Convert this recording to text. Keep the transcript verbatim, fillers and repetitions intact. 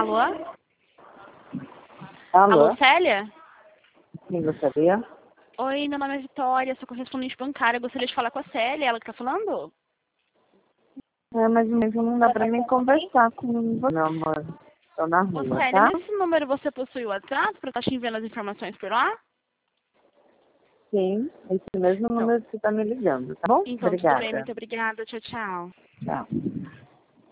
Alô? Alô? Alô, Célia? Quem gostaria? Oi, meu nome é Vitória, sou correspondente bancária. Gostaria de falar com a Célia, ela que tá falando? É, mas mesmo não dá pra mim conversar com você, meu amor. Tô na Ô, rua, Célia, tá? nesse número você possui o WhatsApp pra estar te enviando as informações por lá? Sim, esse mesmo Então, número que você tá me ligando, tá bom? então tudo bem, Obrigada. muito obrigada. Tchau, tchau. Tchau.